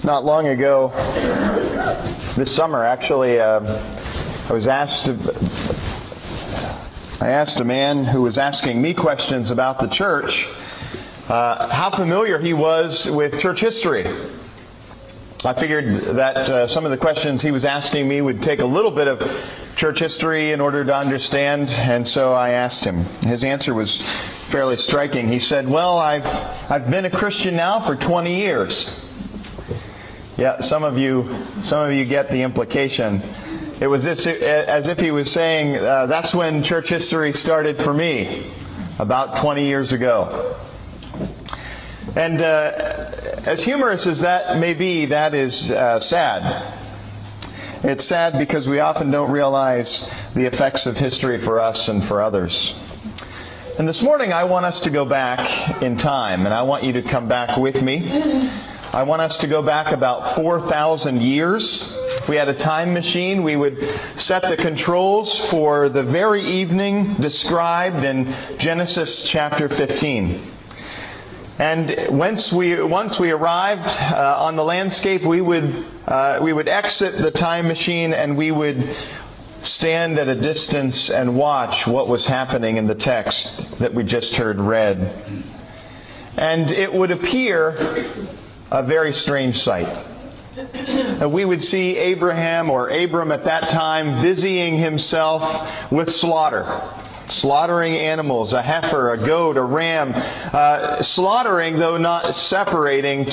Not long ago, this summer actually, I asked a man who was asking me questions about the church how familiar he was with church history. I figured that some of the questions he was asking me would take a little bit of church history in order to understand, and so I asked him. His answer was fairly striking. He said, "Well, I've been a Christian now for 20 years." Yeah, some of you get the implication. It was as if he was saying, that's when church history started for me, about 20 years ago. And as humorous as that may be, that is sad. It's sad because we often don't realize the effects of history for us and for others. And this morning I want us to go back in time, and I want you to come back with me. I want us to go back about 4,000 years. If we had a time machine, we would set the controls for the very evening described in Genesis chapter 15. And once we arrived on the landscape, we would exit the time machine and we would stand at a distance and watch what was happening in the text that we just heard read. And it would appear a very strange sight. We would see Abraham, or Abram at that time, busying himself with slaughtering animals, a heifer, a goat, a ram, slaughtering, though not separating,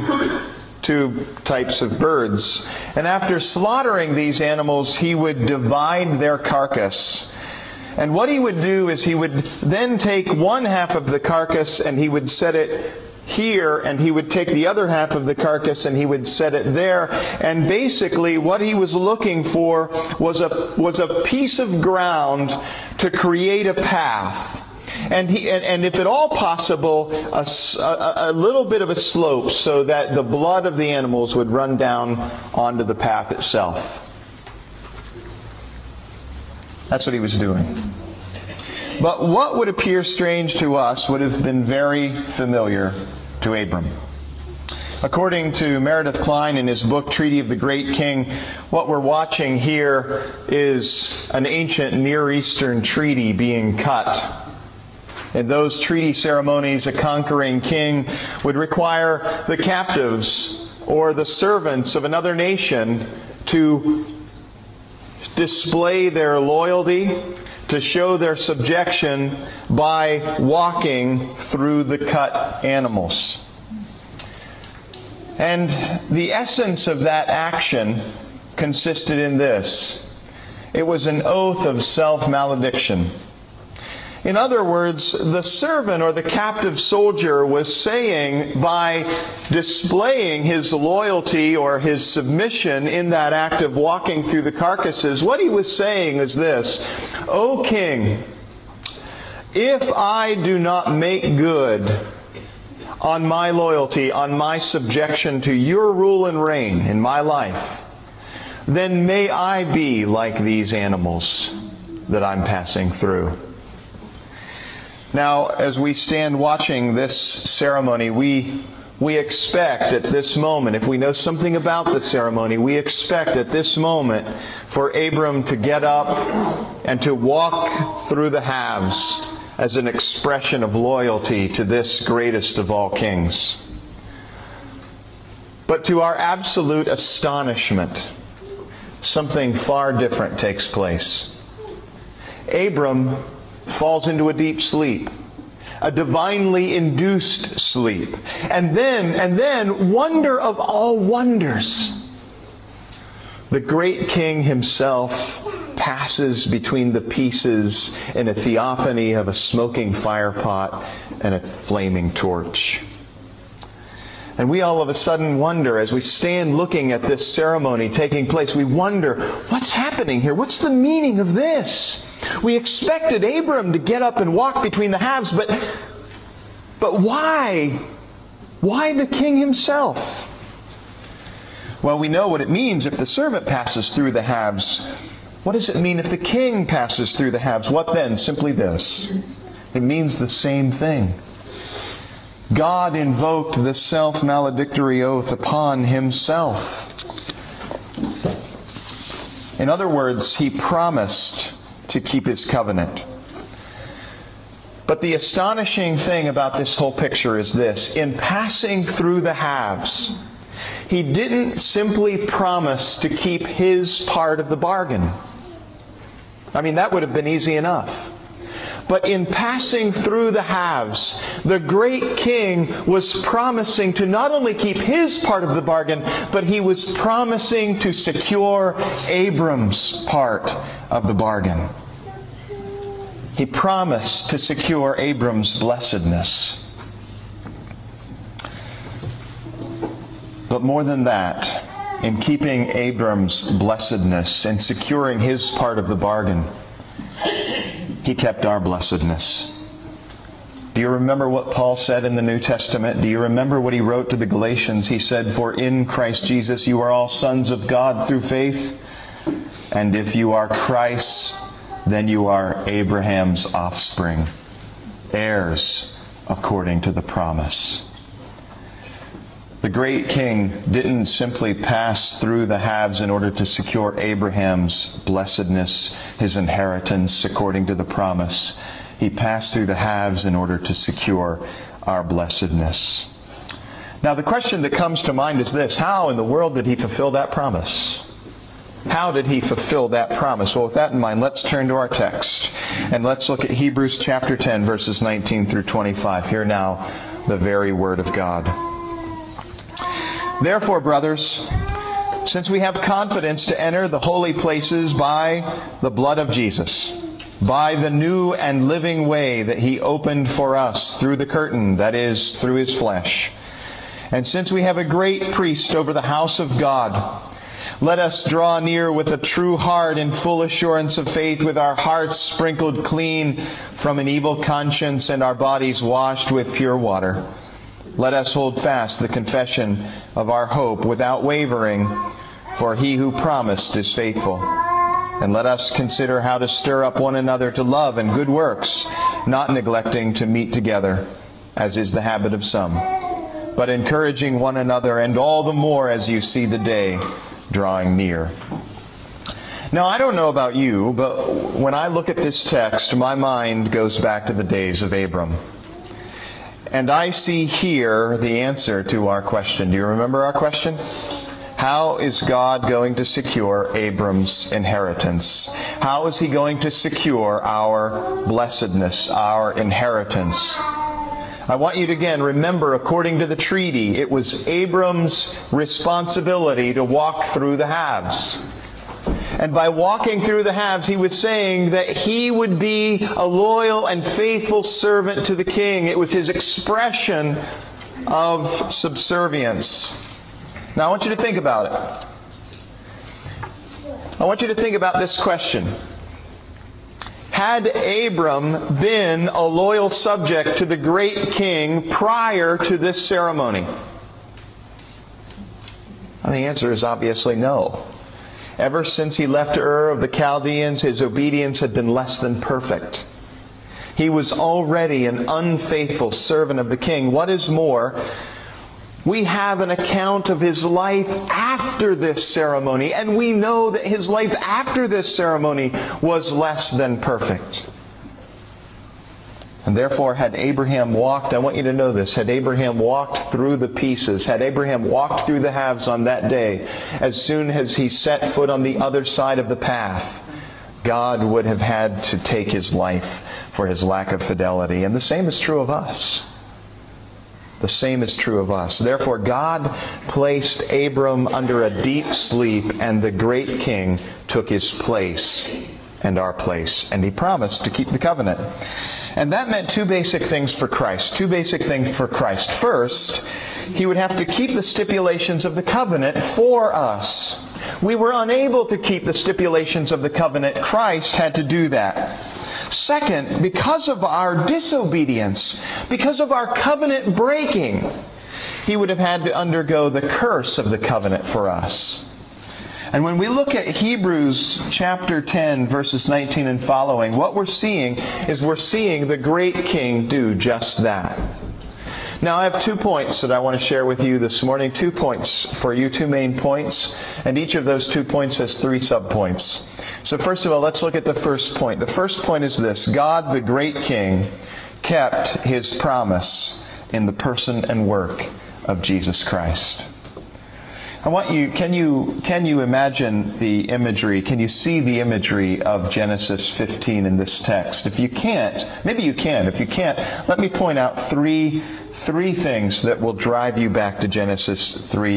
two types of birds. And after slaughtering these animals, he would divide their carcass. And what he would do is he would then take one half of the carcass and he would set it here, and he would take the other half of the carcass and he would set it there. And basically what he was looking for was a piece of ground to create a path. And if at all possible, a little bit of a slope so that the blood of the animals would run down onto the path itself. That's what he was doing. But what would appear strange to us would have been very familiar to Abram. According to Meredith Kline in his book, Treaty of the Great King, what we're watching here is an ancient Near Eastern treaty being cut. In those treaty ceremonies, a conquering king would require the captives or the servants of another nation to display their loyalty, to show their subjection by walking through the cut animals. And the essence of that action consisted in this. It was an oath of self-malediction. In other words, the servant or the captive soldier was saying, by displaying his loyalty or his submission in that act of walking through the carcasses, what he was saying is this: "O king, if I do not make good on my loyalty, on my subjection to your rule and reign in my life, then may I be like these animals that I'm passing through." Now, as we stand watching this ceremony, we expect at this moment, if we know something about the ceremony, we expect at this moment for Abram to get up and to walk through the halves as an expression of loyalty to this greatest of all kings. But to our absolute astonishment, something far different takes place. Abram falls into a deep sleep, a divinely induced sleep. And then, wonder of all wonders, the great king himself passes between the pieces in a theophany of a smoking firepot and a flaming torch. And we all of a sudden wonder, as we stand looking at this ceremony taking place, we wonder, what's happening here? What's the meaning of this? We expected Abram to get up and walk between the halves, but why? Why the king himself? Well, we know what it means if the servant passes through the halves. What does it mean if the king passes through the halves? What then? Simply this. It means the same thing. God invoked the self-maledictory oath upon himself. In other words, he promised to keep his covenant. But the astonishing thing about this whole picture is this. In passing through the halves, he didn't simply promise to keep his part of the bargain. I mean, that would have been easy enough. But in passing through the halves, the great king was promising to not only keep his part of the bargain, but he was promising to secure Abram's part of the bargain. He promised to secure Abram's blessedness. But more than that, in keeping Abram's blessedness and securing his part of the bargain, he kept our blessedness. Do you remember what Paul said in the New Testament? Do you remember what he wrote to the Galatians? He said, "For in Christ Jesus you are all sons of God through faith. And if you are Christ's, then you are Abraham's offspring, heirs according to the promise." The great king didn't simply pass through the halves in order to secure Abraham's blessedness, his inheritance according to the promise. He passed through the halves in order to secure our blessedness. Now the question that comes to mind is this: how in the world did he fulfill that promise? How did he fulfill that promise? Well, with that in mind, let's turn to our text. And let's look at Hebrews chapter 10, verses 19 through 25. Hear now the very word of God. "Therefore, brothers, since we have confidence to enter the holy places by the blood of Jesus, by the new and living way that he opened for us through the curtain, that is, through his flesh, and since we have a great priest over the house of God, let us draw near with a true heart and full assurance of faith, with our hearts sprinkled clean from an evil conscience and our bodies washed with pure water. Let us hold fast the confession of our hope without wavering, for he who promised is faithful. And let us consider how to stir up one another to love and good works, not neglecting to meet together, as is the habit of some, but encouraging one another, and all the more as you see the day drawing near." Now, I don't know about you, but when I look at this text, my mind goes back to the days of Abram. And I see here the answer to our question. Do you remember our question? How is God going to secure Abram's inheritance? How is he going to secure our blessedness, our inheritance? I want you to again remember, according to the treaty, it was Abram's responsibility to walk through the halves. And by walking through the halves, he was saying that he would be a loyal and faithful servant to the king. It was his expression of subservience. Now I want you to think about it. I want you to think about this question. Had Abram been a loyal subject to the great king prior to this ceremony? And the answer is obviously no. Ever since he left Ur of the Chaldeans, his obedience had been less than perfect. He was already an unfaithful servant of the king. What is more, we have an account of his life after this ceremony, and we know that his life after this ceremony was less than perfect. And therefore, had Abraham walked, I want you to know this, had Abraham walked through the pieces, had Abraham walked through the halves on that day, as soon as he set foot on the other side of the path, God would have had to take his life for his lack of fidelity. And the same is true of us. The same is true of us. Therefore, God placed Abram under a deep sleep, and the great king took his place and our place. And he promised to keep the covenant. And that meant two basic things for Christ. Two basic things for Christ. First, he would have to keep the stipulations of the covenant for us. We were unable to keep the stipulations of the covenant. Christ had to do that. Second, because of our disobedience, because of our covenant breaking, he would have had to undergo the curse of the covenant for us. And when we look at Hebrews chapter 10, verses 19 and following, what we're seeing is the great king do just that. Now, I have 2 points that I want to share with you this morning. 2 points for you, 2 main points. And each of those 2 points has 3 subpoints. So first of all, let's look at the first point. The first point is this: God, the great King, kept His promise in the person and work of Jesus Christ. I want you, can you imagine the imagery? Can you see the imagery of Genesis 15 in this text? If you can't, maybe you can. If you can't, let me point out three things that will drive you back to Genesis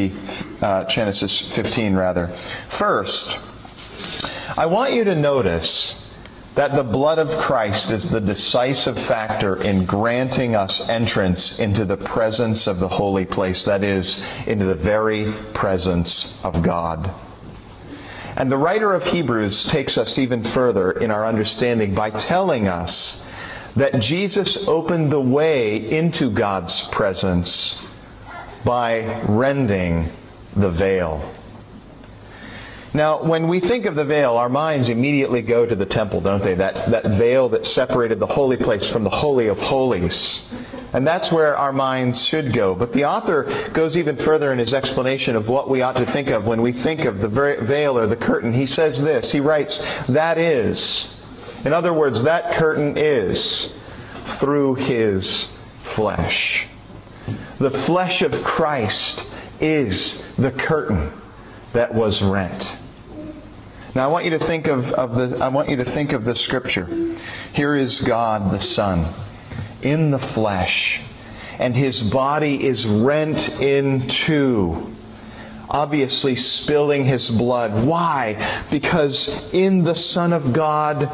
15 rather. First, I want you to notice that the blood of Christ is the decisive factor in granting us entrance into the presence of the holy place, that is, into the very presence of God. And the writer of Hebrews takes us even further in our understanding by telling us that Jesus opened the way into God's presence by rending the veil. Now, when we think of the veil, our minds immediately go to the temple, don't they? That veil that separated the holy place from the Holy of Holies. And that's where our minds should go. But the author goes even further in his explanation of what we ought to think of when we think of the veil or the curtain. He says this, he writes, that is, in other words, that curtain is through His flesh. The flesh of Christ is the curtain that was rent. Now I want you to think of the scripture. Here is God the Son in the flesh, and His body is rent in two, obviously spilling His blood. Why? Because in the Son of God,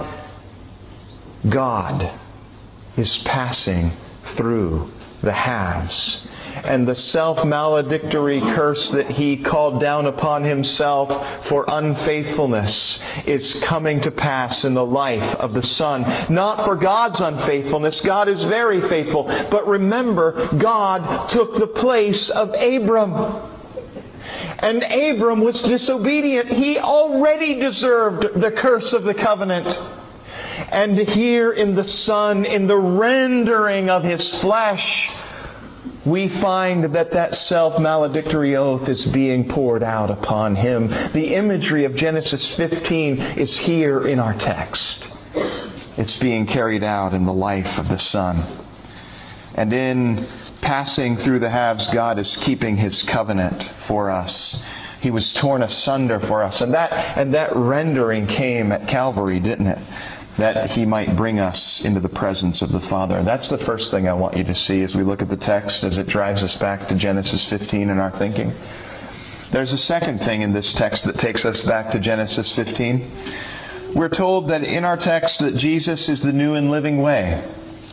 God is passing through the halves. And the self-maledictory curse that He called down upon Himself for unfaithfulness is coming to pass in the life of the Son. Not for God's unfaithfulness. God is very faithful. But remember, God took the place of Abram. And Abram was disobedient. He already deserved the curse of the covenant. And here in the Son, in the rendering of His flesh, we find that self-maledictory oath is being poured out upon Him. The imagery of Genesis 15 is here in our text. It's being carried out in the life of the Son. And in passing through the halves, God is keeping His covenant for us. He was torn asunder for us. And that rendering came at Calvary, didn't it? That He might bring us into the presence of the Father. And that's the first thing I want you to see as we look at the text, as it drives us back to Genesis 15 in our thinking. There's a second thing in this text that takes us back to Genesis 15. We're told that in our text that Jesus is the new and living way.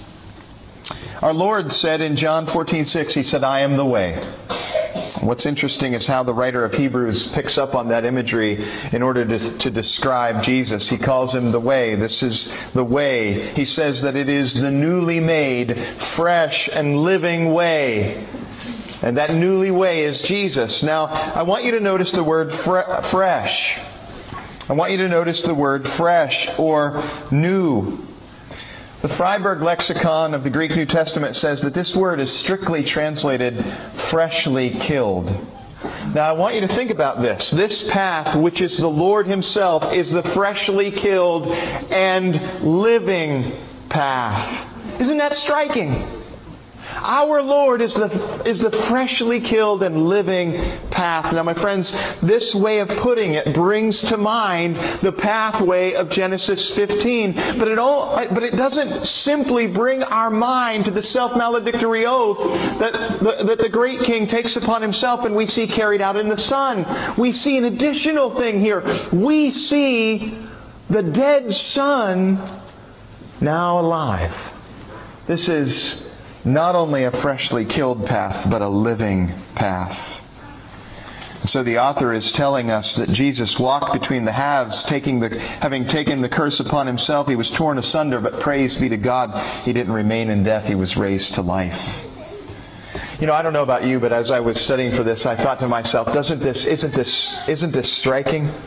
Our Lord said in John 14:6, He said, I am the way. What's interesting is how the writer of Hebrews picks up on that imagery in order to describe Jesus. He calls Him the way. This is the way. He says that it is the newly made, fresh, and living way. And that newly way is Jesus. Now, I want you to notice the word fresh. I want you to notice the word fresh or new. The Freiberg Lexicon of the Greek New Testament says that this word is strictly translated freshly killed. Now I want you to think about this. This path, which is the Lord Himself, is the freshly killed and living path. Isn't that striking? Our Lord is the freshly killed and living path. Now, my friends, this way of putting it brings to mind the pathway of Genesis 15. But it doesn't simply bring our mind to the self-maledictory oath that the great King takes upon Himself and we see carried out in the Son. We see an additional thing here. We see the dead Son now alive. This is not only a freshly killed path, but a living path. So the author is telling us that Jesus walked between the halves, having taken the curse upon Himself. He was torn asunder, but praise be to God, He didn't remain in death. He was raised to life. You know, I don't know about you, but as I was studying for this, I thought to myself, isn't this striking?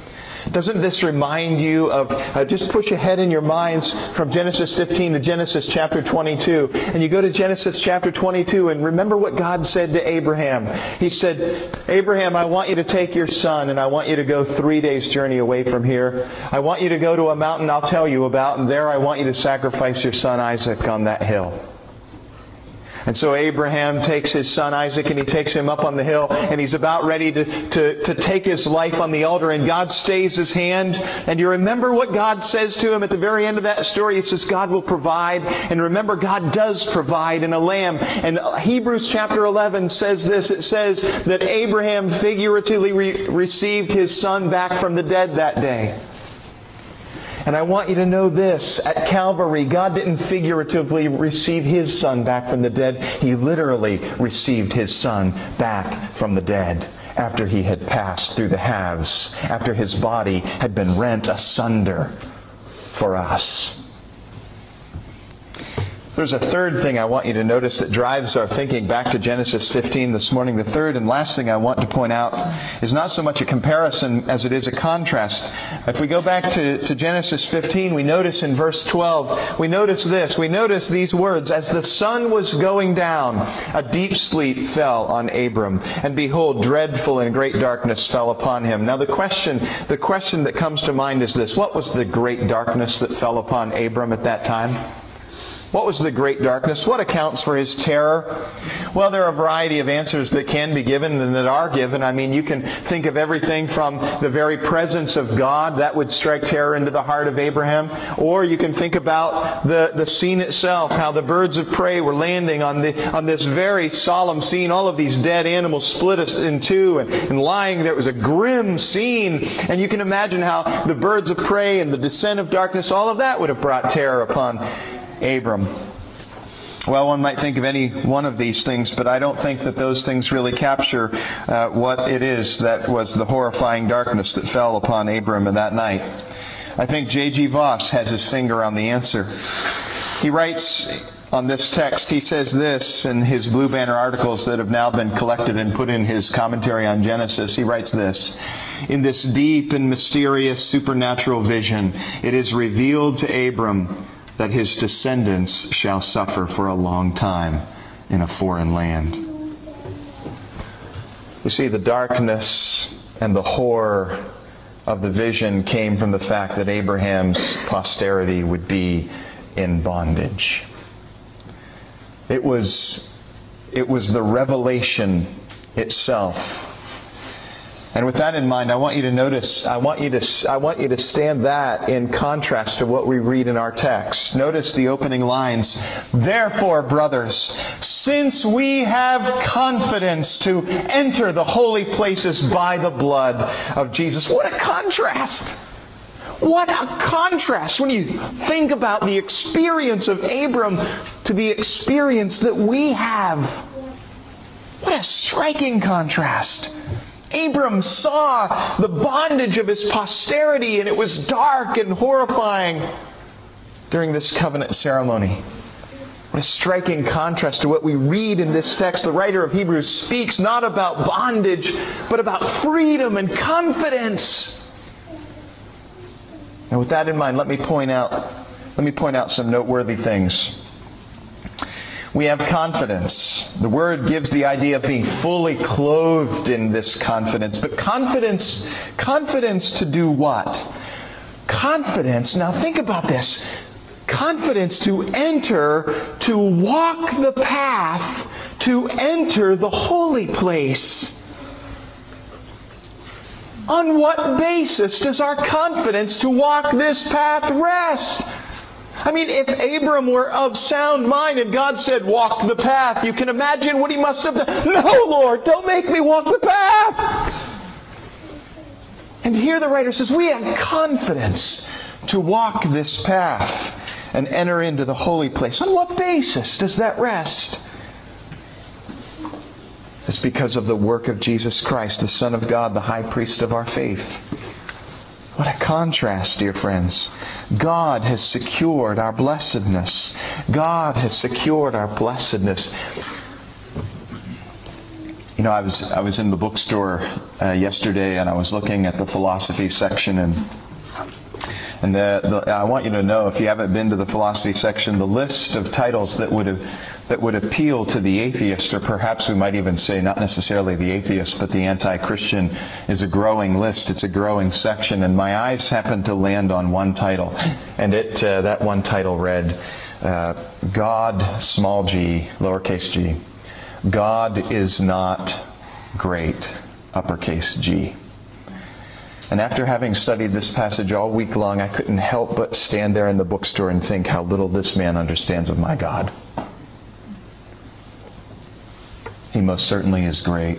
Doesn't this remind you of, just push ahead in your minds from Genesis 15 to Genesis chapter 22. And you go to Genesis chapter 22 and remember what God said to Abraham. He said, Abraham, I want you to take your son and I want you to go 3 days journey away from here. I want you to go to a mountain I'll tell you about, and there I want you to sacrifice your son Isaac on that hill. And so Abraham takes his son Isaac and he takes him up on the hill and he's about ready to take his life on the altar, and God stays his hand. And you remember what God says to him at the very end of that story. He says God will provide. And remember, God does provide in a lamb. And Hebrews chapter 11 says this. It says that Abraham figuratively received his son back from the dead that day. And I want you to know this. At Calvary, God didn't figuratively receive His Son back from the dead. He literally received His Son back from the dead after He had passed through the halves, after His body had been rent asunder for us. There's a third thing I want you to notice that drives our thinking back to Genesis 15 this morning. The third and last thing I want to point out is not so much a comparison as it is a contrast. If we go back to Genesis 15, we notice in verse 12, we notice this. We notice these words, as the sun was going down, a deep sleep fell on Abram, and behold, dreadful and great darkness fell upon him. Now the question that comes to mind is this. What was the great darkness that fell upon Abram at that time? What was the great darkness? What accounts for his terror? Well, there are a variety of answers that can be given and that are given. I mean, you can think of everything from the very presence of God. That would strike terror into the heart of Abraham. Or you can think about the scene itself, how the birds of prey were landing on this very solemn scene. All of these dead animals split us in two and lying there. It was a grim scene. And you can imagine how the birds of prey and the descent of darkness, all of that would have brought terror upon Abram. Well, one might think of any one of these things, but I don't think that those things really capture what it is that was the horrifying darkness that fell upon Abram in that night. I think J.G. Voss has his finger on the answer. He writes on this text, he says this in his Blue Banner articles that have now been collected and put in his commentary on Genesis. He writes this: in this deep and mysterious supernatural vision, it is revealed to Abram that his descendants shall suffer for a long time in a foreign land. You see, the darkness and the horror of the vision came from the fact that Abraham's posterity would be in bondage. It was the revelation itself. And with that in mind, I want you to notice, I want you to stand that in contrast to what we read in our text. Notice the opening lines. Therefore, brothers, since we have confidence to enter the holy places by the blood of Jesus. What a contrast! What a contrast when you think about the experience of Abram to the experience that we have. What a striking contrast. Abram saw the bondage of his posterity, and it was dark and horrifying during this covenant ceremony. What a striking contrast to what we read in this text. The writer of Hebrews speaks not about bondage, but about freedom and confidence. And with that in mind, let me point out some noteworthy things. We have confidence. The word gives the idea of being fully clothed in this confidence. But confidence to do what? Confidence, now think about this. Confidence to enter, to walk the path, to enter the holy place. On what basis does our confidence to walk this path rest? I mean, if Abram were of sound mind and God said, walk the path, you can imagine what he must have done. No, Lord, don't make me walk the path. And here the writer says, we have confidence to walk this path and enter into the holy place. On what basis does that rest? It's because of the work of Jesus Christ, the Son of God, the high priest of our faith. What a contrast, dear friends. God has secured our blessedness. God has secured our blessedness You know, I was in the bookstore yesterday, and I was looking at the philosophy section, and I want you to know, if you haven't been to the philosophy section, the list of titles that would appeal to the atheist, or perhaps we might even say not necessarily the atheist, but the anti-Christian, is a growing list. It's a growing section, and my eyes happened to land on one title, and that one title read, God, small g, lowercase g. God is not great, uppercase G. And after having studied this passage all week long, I couldn't help but stand there in the bookstore and think how little this man understands of my God. He most certainly is great.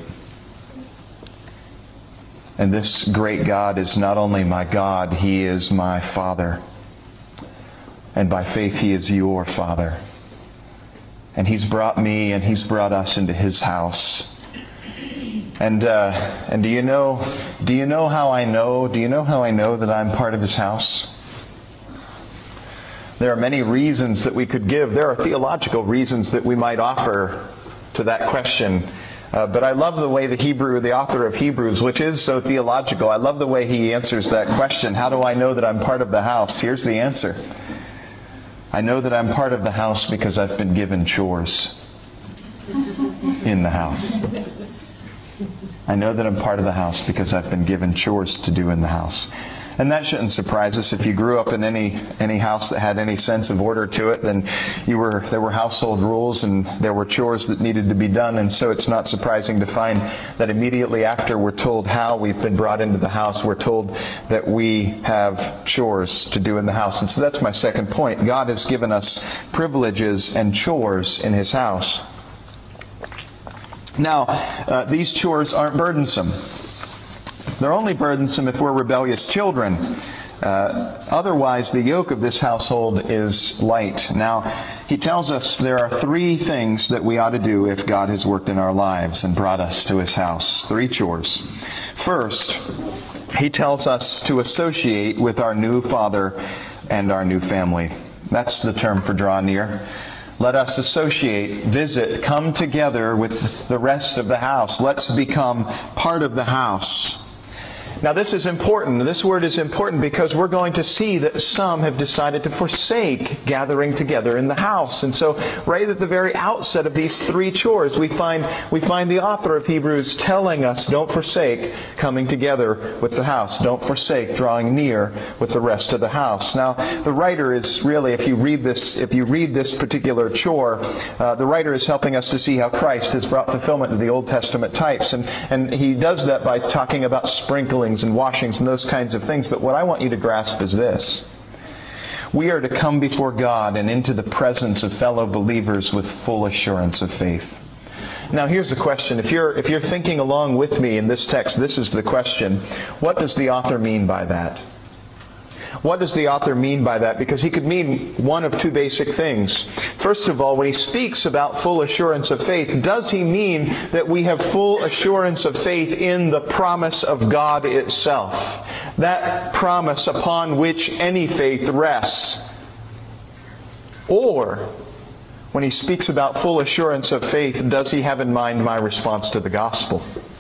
And this great God is not only my God, He is my Father. And by faith, He is your Father. And He's brought me and He's brought us into His house. And do you know how I know? Do you know how I know that I'm part of His house? There are many reasons that we could give. There are theological reasons that we might offer to that question. But I love the way the author of Hebrews, which is so theological, I love the way he answers that question. How do I know that I'm part of the house? Here's the answer. I know that I'm part of the house because I've been given chores in the house. I know that I'm part of the house because I've been given chores to do in the house. And that shouldn't surprise us. If you grew up in any house that had any sense of order to it, then there were household rules and there were chores that needed to be done. And so it's not surprising to find that immediately after we're told how we've been brought into the house, we're told that we have chores to do in the house. And so that's my second point. God has given us privileges and chores in His house. Now, these chores aren't burdensome. They're only burdensome if we're rebellious children. Otherwise, the yoke of this household is light. Now, he tells us there are three things that we ought to do if God has worked in our lives and brought us to His house. Three chores. First, he tells us to associate with our new Father and our new family. That's the term for draw near. Let us associate, visit, come together with the rest of the house. Let's become part of the house. Now this is important. This word is important because we're going to see that some have decided to forsake gathering together in the house. And so right at the very outset of these three chores, we find the author of Hebrews telling us, don't forsake coming together with the house. Don't forsake drawing near with the rest of the house. Now the writer is really, if you read this particular chore, the writer is helping us to see how Christ has brought fulfillment to the Old Testament types. And he does that by talking about sprinkling and washings and those kinds of things. But what I want you to grasp is this. We are to come before God and into the presence of fellow believers with full assurance of faith. Now here's the question. If you're thinking along with me in this text, this is the question. What does the author mean by that? What does the author mean by that? Because he could mean one of two basic things. First of all, when he speaks about full assurance of faith, does he mean that we have full assurance of faith in the promise of God itself? That promise upon which any faith rests. Or, when he speaks about full assurance of faith, does he have in mind my response to the gospel?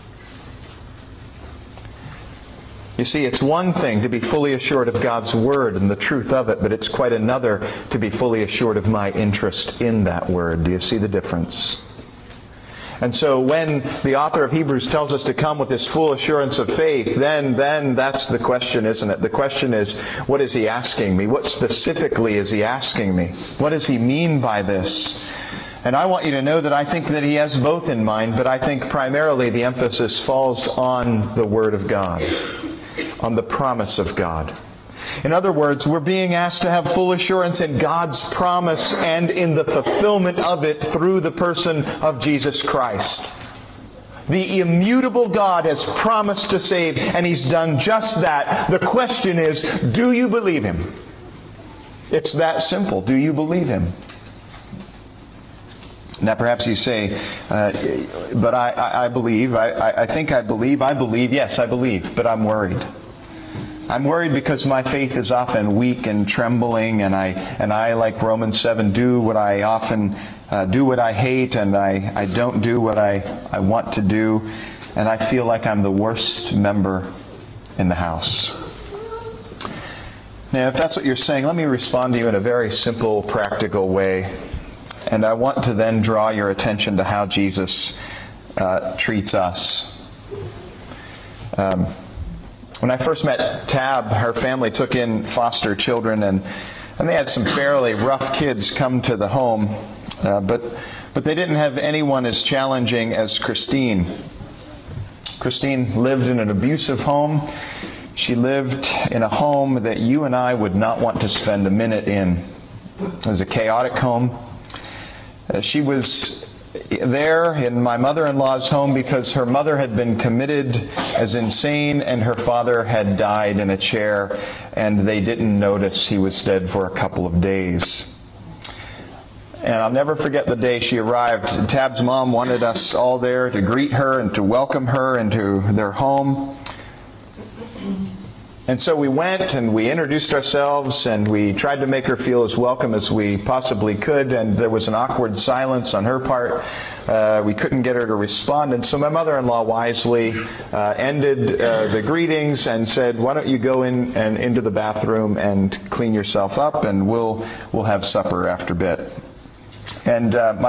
You see, it's one thing to be fully assured of God's Word and the truth of it, but it's quite another to be fully assured of my interest in that Word. Do you see the difference? And so when the author of Hebrews tells us to come with this full assurance of faith, then that's the question, isn't it? The question is, what is he asking me? What specifically is he asking me? What does he mean by this? And I want you to know that I think that he has both in mind, but I think primarily the emphasis falls on the Word of God, on the promise of God. In other words, we're being asked to have full assurance in God's promise and in the fulfillment of it through the person of Jesus Christ. The immutable God has promised to save, and He's done just that. The question is, do you believe Him? It's that simple. Do you believe Him? Now perhaps you say, but I believe, I think I believe, yes, I believe, but I'm worried. I'm worried because my faith is often weak and trembling, and I like Romans 7, do what I often do what I hate, and I don't do what I want to do, and I feel like I'm the worst member in the house. Now, if that's what you're saying, let me respond to you in a very simple, practical way. And I want to then draw your attention to how Jesus treats us. When I first met Tab, her family took in foster children, and they had some fairly rough kids come to the home, but they didn't have anyone as challenging as Christine. Christine lived in an abusive home. She lived in a home that you and I would not want to spend a minute in. It was a chaotic home. She was there in my mother-in-law's home because her mother had been committed as insane and her father had died in a chair, and they didn't notice he was dead for a couple of days. And I'll never forget the day she arrived. Tab's mom wanted us all there to greet her and to welcome her into their home. And so we went and we introduced ourselves and we tried to make her feel as welcome as we possibly could, and there was an awkward silence on her part. We couldn't get her to respond, and so my mother-in-law wisely ended the greetings and said, why don't you go in and into the bathroom and clean yourself up, and we'll have supper after a bit. And my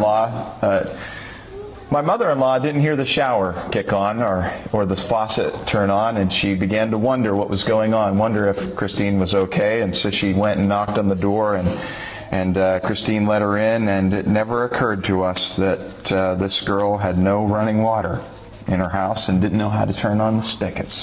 mother-in-law didn't hear the shower kick on or the faucet turn on, and she began to wonder what was going on, wonder if Christine was okay. And so she went and knocked on the door, and Christine let her in, and it never occurred to us that this girl had no running water in her house and didn't know how to turn on the spigots.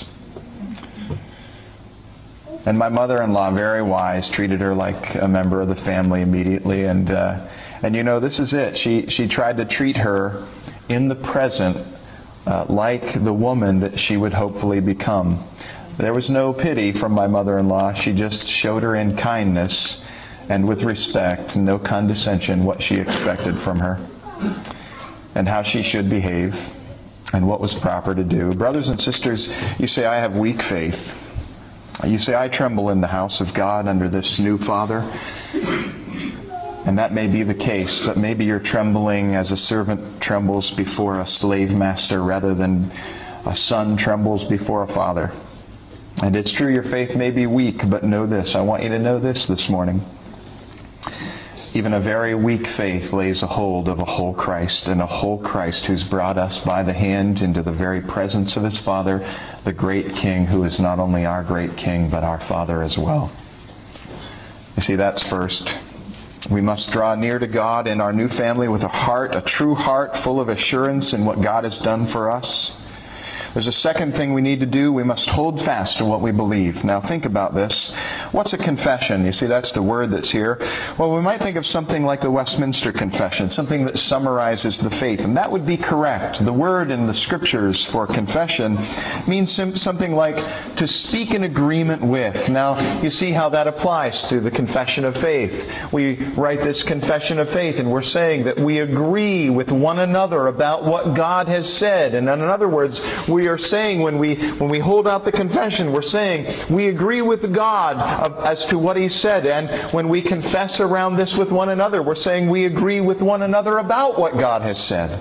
And my mother-in-law, very wise, treated her like a member of the family immediately, and you know, this is it. She tried to treat her in the present like the woman that she would hopefully become. There was no pity from my mother-in-law. She just showed her in kindness and with respect, no condescension, what she expected from her and how she should behave and what was proper to do. Brothers and sisters, you say, I have weak faith. You say, I tremble in the house of God under this new Father. And that may be the case, but maybe you're trembling as a servant trembles before a slave master rather than a son trembles before a father. And it's true your faith may be weak, but know this. I want you to know this morning. Even a very weak faith lays a hold of a whole Christ, and a whole Christ who's brought us by the hand into the very presence of His Father, the great King, who is not only our great King, but our Father as well. You see, that's first. We must draw near to God in our new family with a true heart full of assurance in what God has done for us. There's a second thing we need to do. We must hold fast to what we believe. Now think about this. What's a confession? You see, that's the word that's here. Well, we might think of something like the Westminster Confession, something that summarizes the faith, and that would be correct. The word in the Scriptures for confession means something like to speak in agreement with. Now, you see how that applies to the confession of faith. We write this confession of faith, and we're saying that we agree with one another about what God has said. And in other words, we are saying when we hold out the confession, we're saying we agree with God as to what He said. And when we confess around this with one another, we're saying we agree with one another about what God has said.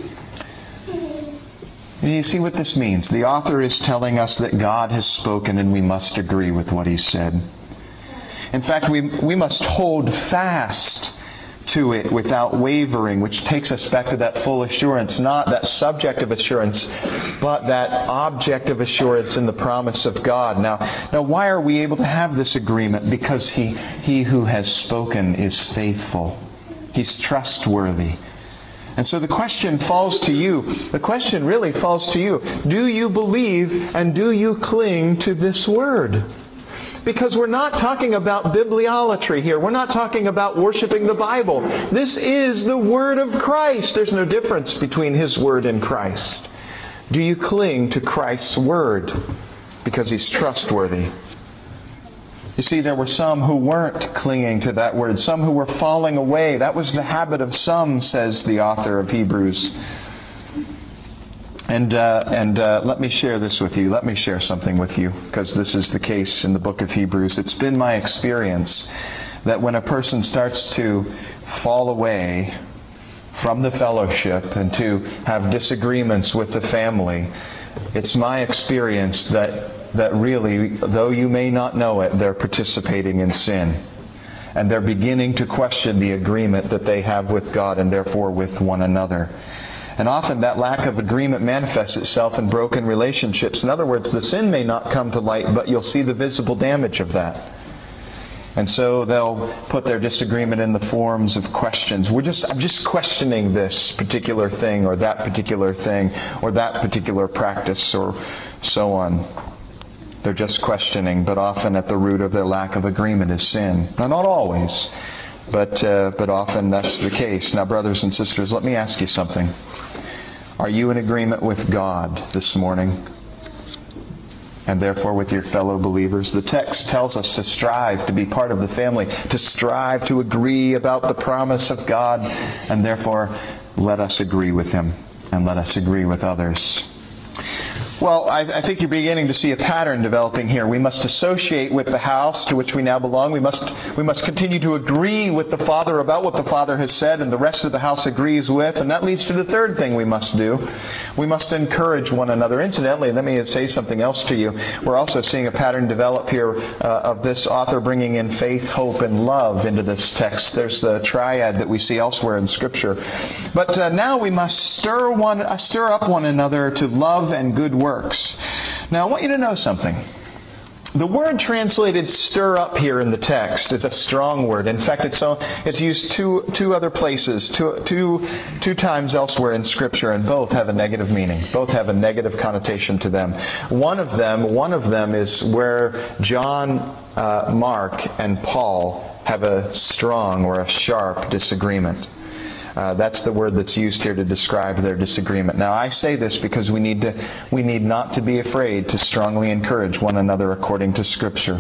You see what this means? The author is telling us that God has spoken and we must agree with what He said. In fact, we must hold fast to it without wavering, which takes us back to that full assurance, not that subjective assurance, but that objective assurance in the promise of God. Now why are we able to have this agreement? Because He who has spoken is faithful. He's trustworthy. And so the question falls to you. The question really falls to you. Do you believe and do you cling to this Word? Because we're not talking about bibliolatry here. We're not talking about worshiping the Bible. This is the Word of Christ. There's no difference between His Word and Christ. Do you cling to Christ's Word? Because He's trustworthy. You see, there were some who weren't clinging to that Word. Some who were falling away. That was the habit of some, says the author of Hebrews. And let me share this with you. Let me share something with you, because this is the case in the book of Hebrews. It's been my experience that when a person starts to fall away from the fellowship and to have disagreements with the family, it's my experience that really, though you may not know it, they're participating in sin. And they're beginning to question the agreement that they have with God and therefore with one another. And often that lack of agreement manifests itself in broken relationships. In other words, the sin may not come to light, but you'll see the visible damage of that. And so they'll put their disagreement in the forms of questions. I'm just questioning this particular thing, or that particular thing, or that particular practice, or so on. They're just questioning, but often at the root of their lack of agreement is sin. Now, not always, but often that's the case. Now, brothers and sisters, let me ask you something. Are you in agreement with God this morning? And therefore with your fellow believers? The text tells us to strive to be part of the family, to strive to agree about the promise of God, and therefore let us agree with Him, and let us agree with others. Well, I think you're beginning to see a pattern developing here. We must associate with the house to which we now belong. We must continue to agree with the Father about what the Father has said and the rest of the house agrees with. And that leads to the third thing we must do. We must encourage one another. Incidentally, let me say something else to you. We're also seeing a pattern develop here of this author bringing in faith, hope, and love into this text. There's the triad that we see elsewhere in Scripture. But now we must stir up one another to love and good works. Now, I want you to know something. The word translated "stir up" here in the text is a strong word. In fact, it's used two other places, two times elsewhere in Scripture, and both have a negative meaning. Both have a negative connotation to them. One of them is where John, Mark, and Paul have a strong or a sharp disagreement. That's the word that's used here to describe their disagreement. Now, I say this because we need not to be afraid to strongly encourage one another according to Scripture.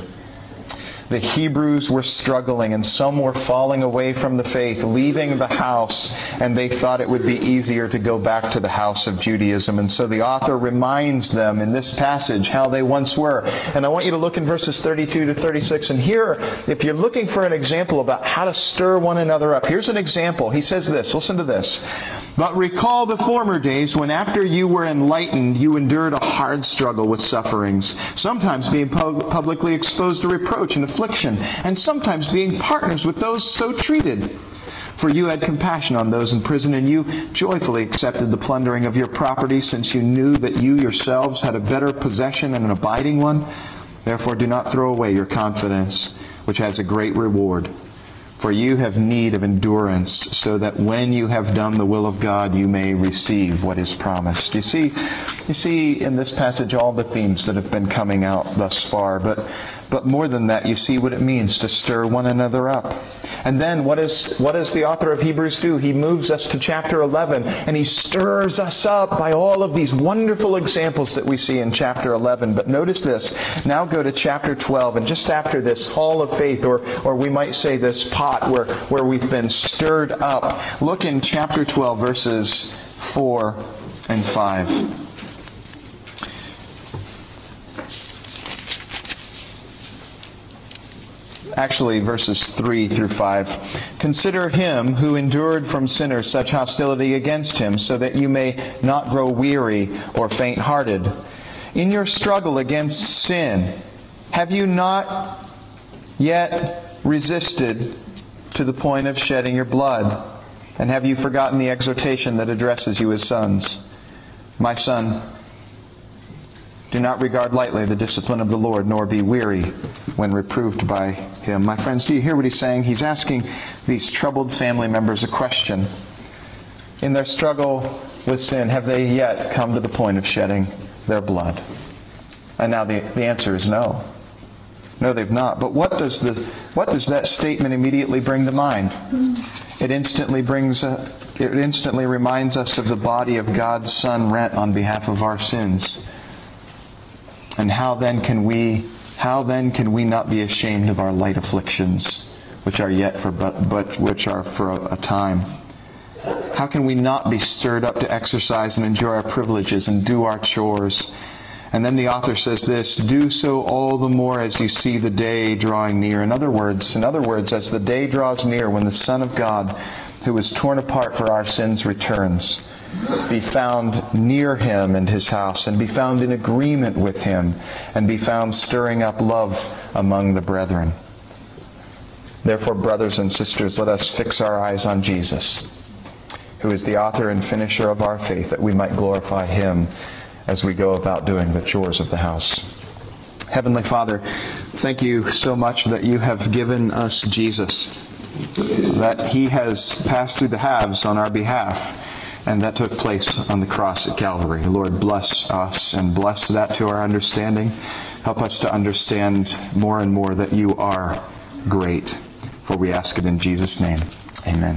The Hebrews were struggling, and some were falling away from the faith, leaving the house, and they thought it would be easier to go back to the house of Judaism. And so the author reminds them in this passage how they once were. And I want you to look in verses 32 to 36. And here, if you're looking for an example about how to stir one another up, here's an example. He says this. Listen to this. "But recall the former days when after you were enlightened, you endured a hard struggle with sufferings, sometimes being publicly exposed to reproach and affliction, and sometimes being partners with those so treated. For you had compassion on those in prison, and you joyfully accepted the plundering of your property, since you knew that you yourselves had a better possession and an abiding one. Therefore do not throw away your confidence, which has a great reward. For you have need of endurance, so that when you have done the will of God, you may receive what is promised." You see in this passage all the themes that have been coming out thus far, but more than that, you see what it means to stir one another up. And then what does the author of Hebrews do? He moves us to chapter 11, and he stirs us up by all of these wonderful examples that we see in chapter 11. But notice this. Now go to chapter 12, and just after this hall of faith, or we might say this pot where we've been stirred up, look in chapter 12, verses 4 and 5. Actually, verses 3 through 5. "Consider him who endured from sinners such hostility against him, so that you may not grow weary or faint-hearted. In your struggle against sin, have you not yet resisted to the point of shedding your blood? And have you forgotten the exhortation that addresses you as sons? My son, do not regard lightly the discipline of the Lord, nor be weary when reproved by Him." My friends, do you hear what he's saying? He's asking these troubled family members a question. In their struggle with sin, have they yet come to the point of shedding their blood? And now the answer is no. No, they've not. But what does that statement immediately bring to mind? It instantly reminds us of the body of God's Son rent on behalf of our sins. And how then can we not be ashamed of our light afflictions, which are yet for but which are for a time? how can we not be stirred up to exercise and enjoy our privileges and do our chores? And then the author says this, do so all the more as you see the day drawing near. In other words, as the day draws near when the Son of God, who was torn apart for our sins, returns, be found near Him and His house, and be found in agreement with Him, and be found stirring up love among the brethren. Therefore, brothers and sisters, let us fix our eyes on Jesus, who is the author and finisher of our faith, that we might glorify Him as we go about doing the chores of the house. Heavenly Father, thank you so much that you have given us Jesus, that He has passed through the halves on our behalf, and that took place on the cross at Calvary. Lord, bless us and bless that to our understanding. Help us to understand more and more that you are great. For we ask it in Jesus' name. Amen.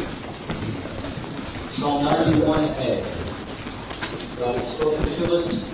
Psalm 91a. God has spoken to us